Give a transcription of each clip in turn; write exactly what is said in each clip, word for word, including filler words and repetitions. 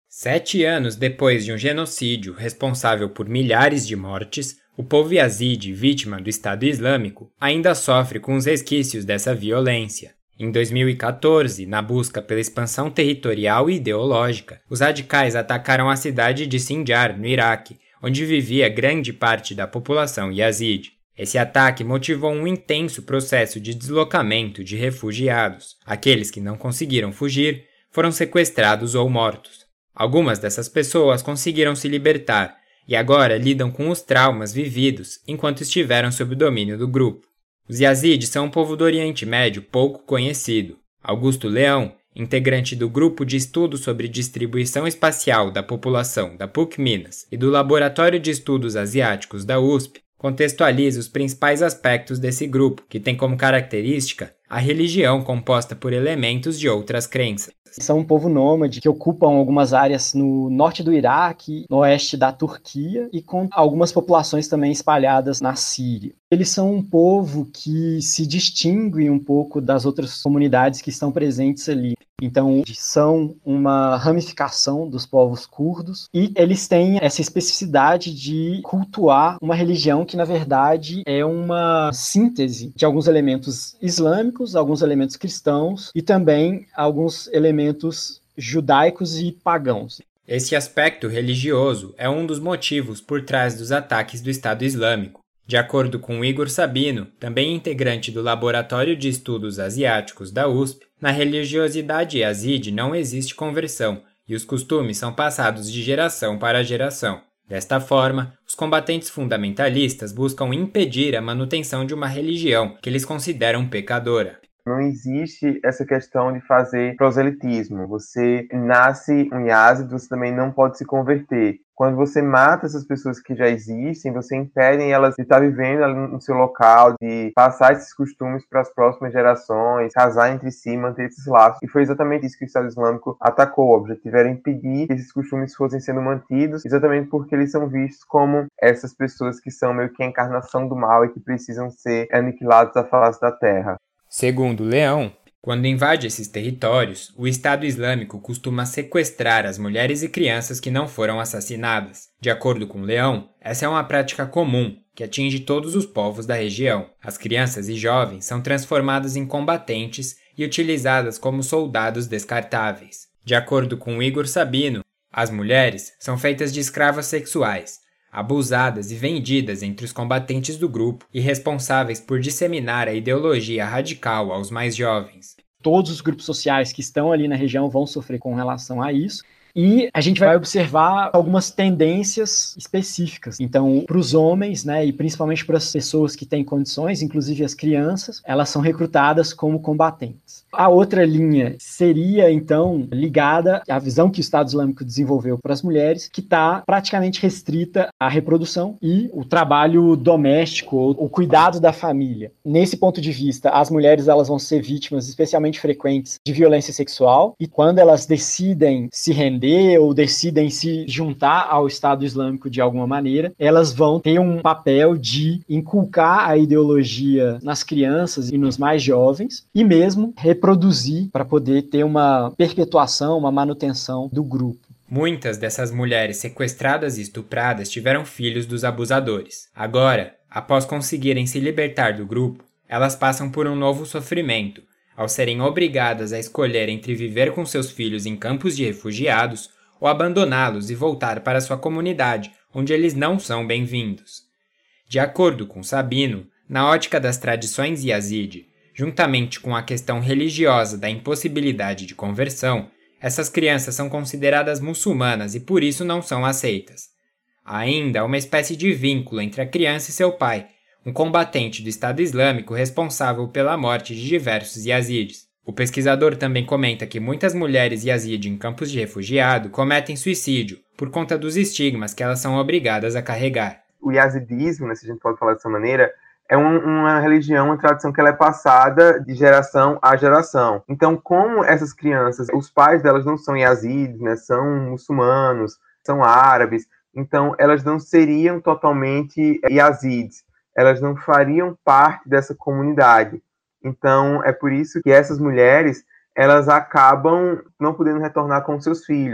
Sete anos depois de um genocídio responsável por milhares de mortes, o povo Yazidi, vítima do Estado Islâmico, ainda sofre com os resquícios dessa violência. Em dois mil e quatorze, na busca pela expansão territorial e ideológica, os radicais atacaram a cidade de Sinjar, no Iraque, onde vivia grande parte da população Yazidi. Esse ataque motivou um intenso processo de deslocamento de refugiados. Aqueles que não conseguiram fugir foram sequestrados ou mortos. Algumas dessas pessoas conseguiram se libertar e agora lidam com os traumas vividos enquanto estiveram sob o domínio do grupo. Os Yazidis são um povo do Oriente Médio pouco conhecido. Augusto Leão, integrante do Grupo de Estudos sobre Distribuição Espacial da População da P U C Minas e do Laboratório de Estudos Asiáticos da U S P, contextualiza os principais aspectos desse grupo, que tem como característica a religião composta por elementos de outras crenças. São um povo nômade que ocupam algumas áreas no norte do Iraque, no oeste da Turquia e com algumas populações também espalhadas na Síria. Eles são um povo que se distingue um pouco das outras comunidades que estão presentes ali. Então, são uma ramificação dos povos curdos e eles têm essa especificidade de cultuar uma religião que, na verdade, é uma síntese de alguns elementos islâmicos, alguns elementos cristãos e também alguns elementos judaicos e pagãos. Esse aspecto religioso é um dos motivos por trás dos ataques do Estado Islâmico. De acordo com Igor Sabino, também integrante do Laboratório de Estudos Asiáticos da U S P, na religiosidade yazidi não existe conversão e os costumes são passados de geração para geração. Desta forma, os combatentes fundamentalistas buscam impedir a manutenção de uma religião que eles consideram pecadora. Não existe essa questão de fazer proselitismo. Você nasce um Yazidi, você também não pode se converter. Quando você mata essas pessoas que já existem, você impede elas de estar vivendo ali no seu local, de passar esses costumes para as próximas gerações, casar entre si, manter esses laços. E foi exatamente isso que o Estado Islâmico atacou. O objetivo era impedir que esses costumes fossem sendo mantidos, exatamente porque eles são vistos como essas pessoas que são meio que a encarnação do mal e que precisam ser aniquilados da face da terra. Segundo Leão, quando invade esses territórios, o Estado Islâmico costuma sequestrar as mulheres e crianças que não foram assassinadas. De acordo com Leão, essa é uma prática comum, que atinge todos os povos da região. As crianças e jovens são transformadas em combatentes e utilizadas como soldados descartáveis. De acordo com Igor Sabino, as mulheres são feitas de escravas sexuais, abusadas e vendidas entre os combatentes do grupo e responsáveis por disseminar a ideologia radical aos mais jovens. Todos os grupos sociais que estão ali na região vão sofrer com relação a isso. E a gente vai observar algumas tendências específicas. Então, para os homens, né, e principalmente para as pessoas que têm condições, inclusive as crianças, elas são recrutadas como combatentes. A outra linha seria, então, ligada à visão que o Estado Islâmico desenvolveu para as mulheres, que está praticamente restrita à reprodução e o trabalho doméstico, ou o cuidado da família. Nesse ponto de vista, as mulheres elas vão ser vítimas especialmente frequentes de violência sexual e quando elas decidem se render ou decidem se juntar ao Estado Islâmico de alguma maneira, elas vão ter um papel de inculcar a ideologia nas crianças e nos mais jovens e mesmo reproduzir para poder ter uma perpetuação, uma manutenção do grupo. Muitas dessas mulheres sequestradas e estupradas tiveram filhos dos abusadores. Agora, após conseguirem se libertar do grupo, elas passam por um novo sofrimento, ao serem obrigadas a escolher entre viver com seus filhos em campos de refugiados ou abandoná-los e voltar para sua comunidade, onde eles não são bem-vindos. De acordo com Sabino, na ótica das tradições Yazidi, juntamente com a questão religiosa da impossibilidade de conversão, essas crianças são consideradas muçulmanas e por isso não são aceitas. Há ainda uma espécie de vínculo entre a criança e seu pai, um combatente do Estado Islâmico responsável pela morte de diversos Yazidis. O pesquisador também comenta que muitas mulheres Yazidi em campos de refugiado cometem suicídio por conta dos estigmas que elas são obrigadas a carregar. O yazidismo, né, se a gente pode falar dessa maneira, é um, uma religião, uma tradição que ela é passada de geração a geração. Então, como essas crianças, os pais delas não são yazidis, né, são muçulmanos, são árabes, então elas não seriam totalmente yazidis. Elas não fariam parte dessa comunidade. Então, é por isso que essas mulheres, elas acabam não podendo retornar com seus filhos,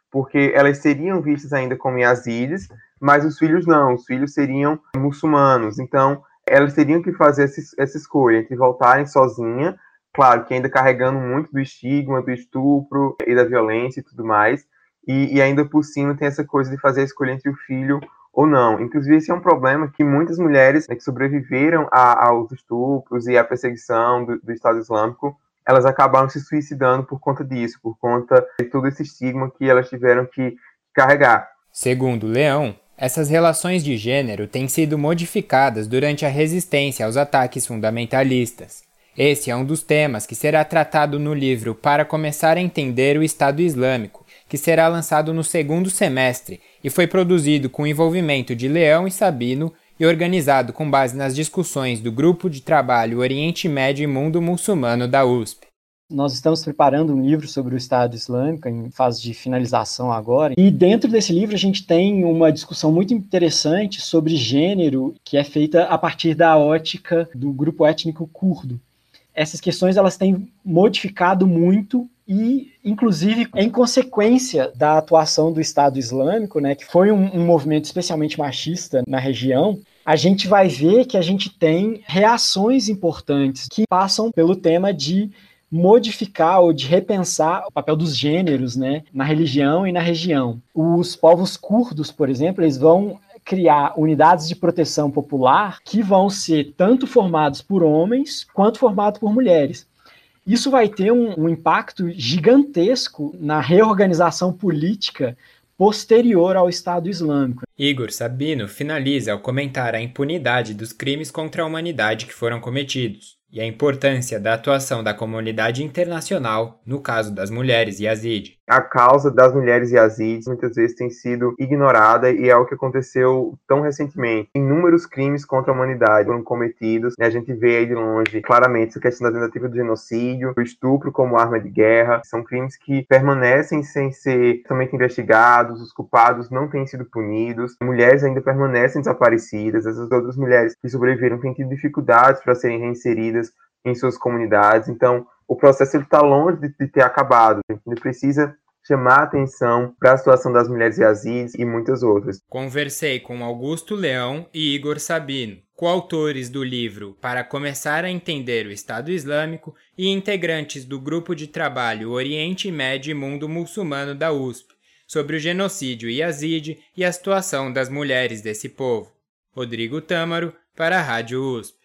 porque elas seriam vistas ainda como yazidis, mas os filhos não, os filhos seriam muçulmanos. Então, elas teriam que fazer essa, essa escolha entre voltarem sozinha, claro que ainda carregando muito do estigma, do estupro e da violência e tudo mais, e, e ainda por cima tem essa coisa de fazer a escolha entre o filho ou não. Inclusive, esse é um problema que muitas mulheres, né, que sobreviveram a, aos estupros e à perseguição do, do Estado Islâmico, elas acabaram se suicidando por conta disso, por conta de todo esse estigma que elas tiveram que carregar. Segundo Leão, essas relações de gênero têm sido modificadas durante a resistência aos ataques fundamentalistas. Esse é um dos temas que será tratado no livro Para Começar a Entender o Estado Islâmico, que será lançado no segundo semestre e foi produzido com o envolvimento de Leão e Sabino e organizado com base nas discussões do Grupo de Trabalho Oriente Médio e Mundo Muçulmano da U S P. Nós estamos preparando um livro sobre o Estado Islâmico, em fase de finalização agora, e dentro desse livro a gente tem uma discussão muito interessante sobre gênero, que é feita a partir da ótica do grupo étnico curdo. Essas questões elas têm modificado muito e, inclusive, em consequência da atuação do Estado Islâmico, né, que foi um, um movimento especialmente machista na região, a gente vai ver que a gente tem reações importantes que passam pelo tema de modificar ou de repensar o papel dos gêneros, né, na religião e na região. Os povos curdos, por exemplo, eles vão criar unidades de proteção popular que vão ser tanto formados por homens quanto formados por mulheres. Isso vai ter um, um impacto gigantesco na reorganização política posterior ao Estado Islâmico. Igor Sabino finaliza ao comentar a impunidade dos crimes contra a humanidade que foram cometidos e a importância da atuação da comunidade internacional no caso das mulheres Yazidi. A causa das mulheres Yazidis muitas vezes tem sido ignorada e é o que aconteceu tão recentemente. Inúmeros crimes contra a humanidade foram cometidos, né? A gente vê aí de longe claramente essa questão da tentativa do genocídio, o estupro como arma de guerra. São crimes que permanecem sem ser totalmente investigados, os culpados não têm sido punidos, mulheres ainda permanecem desaparecidas, essas outras mulheres que sobreviveram têm tido dificuldades para serem reinseridas em suas comunidades. Então, o processo está longe de, de ter acabado. A gente precisa chamar a atenção para a situação das mulheres yazidis e muitas outras. Conversei com Augusto Leão e Igor Sabino, coautores do livro Para Começar a Entender o Estado Islâmico e integrantes do Grupo de Trabalho Oriente Médio e Mundo Muçulmano da U S P, sobre o genocídio yazidi e a situação das mulheres desse povo. Rodrigo Tâmaro, para a Rádio U S P.